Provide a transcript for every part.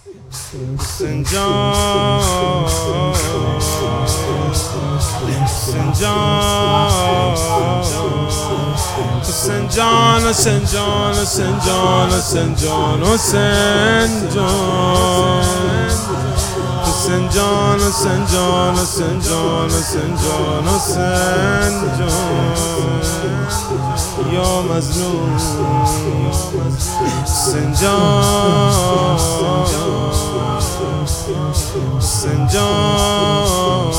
حسین جان، حسین جان، حسین جان، حسین جان، حسین جان، حسین جان، حسین جان، حسین جان، حسین جان، حسین جان، حسین جان، حسین جان، یا مظلوم حسین جان، حسین جان،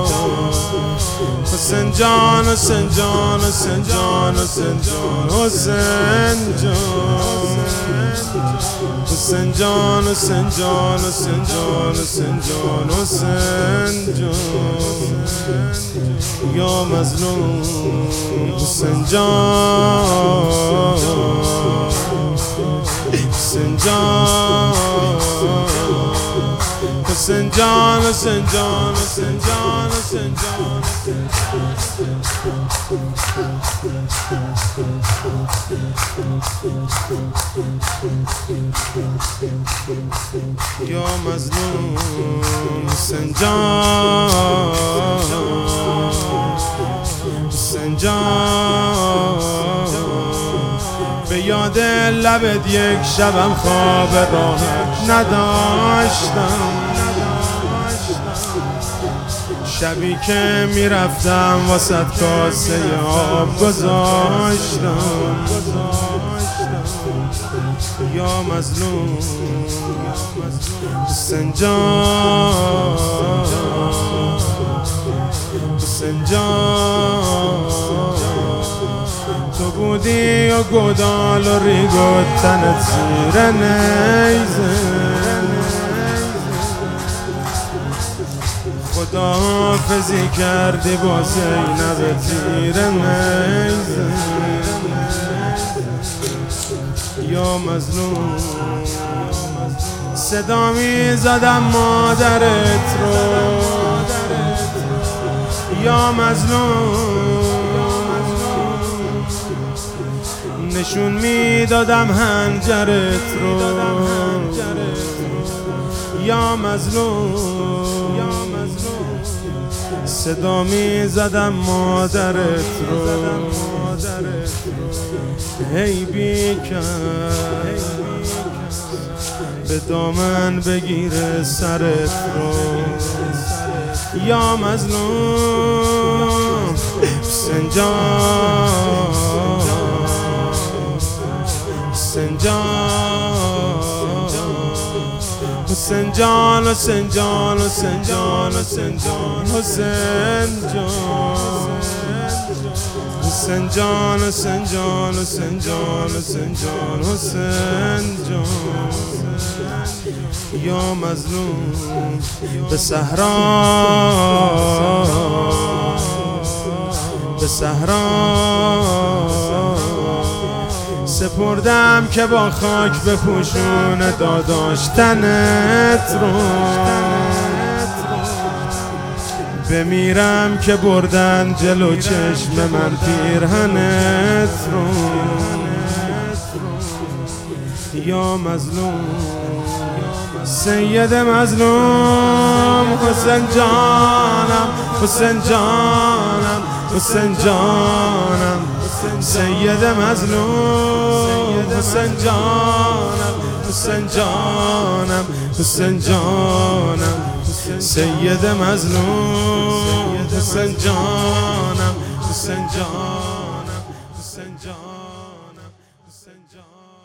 حسین جان، حسین جان، حسین جان، حسین جان، حسین جان، حسین جان، حسین جان، حسین جان، حسین جان، حسین جان، یا مظلوم حسین جان، حسین جان، حسین جان، حسین جان، حسین جان، حسین جان، یا مظلوم حسین جان، حسین جان، به یاد لبت یک شبم خواب راحت نداشتم، شبی که میرفتم واسه کاسه آب گذاشتم، یا مظلوم حسین جان، حسین جان، تو بودی و گودال و ریگ و تنت زیر نیزه، خداحافظی کردی با زینب تیر نیزه، یا مظلوم صدا می زدم مادرت رو، یا مظلوم نشون می دادم هنجرت رو، یا مظلوم صدا می زدم مادرت رو، هی بی کس به دامن بگیره سرت رو، یا مظلوم حسین جان، حسین جان، حسین جان، حسین جان، حسین جان، حسین جان، حسین جان، حسین جان، حسین جان، حسین جان، حسین جان، حسین جان، یا مظلوم به صحرا، به صحرا سپردم که با خاک بپوشون داداشتنت رو، بمیرم که بردن جلو چشم من پیرهنت رو، یا مظلوم سید مظلوم حسین جانم، حسین جانم، حسین جانم، سید مظلوم حسین جانم، حسین جانم، حسین جانم، سید مظلوم حسین جانم، حسین جانم، حسین جانم، حسین جانم.